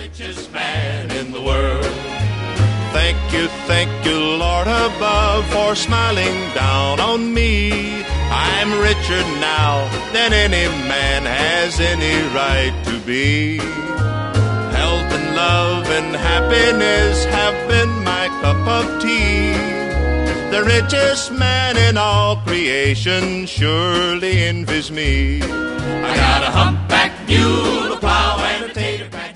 richest man in the world. Thank you, Lord above, for smiling down on me. I'm richer now than any man has any right to be. Health and love and happiness have been my cup of tea. The richest man in all creation surely envies me. I got a humpback mule, a plow, and a tater pan.